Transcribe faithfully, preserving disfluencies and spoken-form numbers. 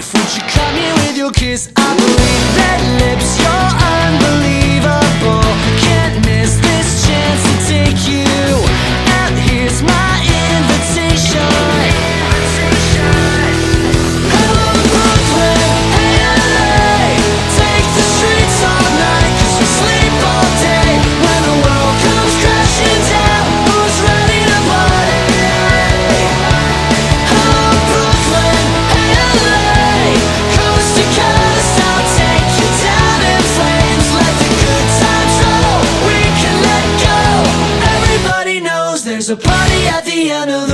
life. Would you come here with your kiss? I believe that lips, you're unbelievable. Can't miss this chance to take you out. Here's my invitation. Hello Brooklyn, hey L A. Take the streets all night, 'cause we sleep all day. When the world comes crashing down, who's ready to party? Hello Brooklyn, hey L A. Coast to coast, I'll take you down in flames. Let the good times roll, we can let go. Everybody knows there's a party at the end of the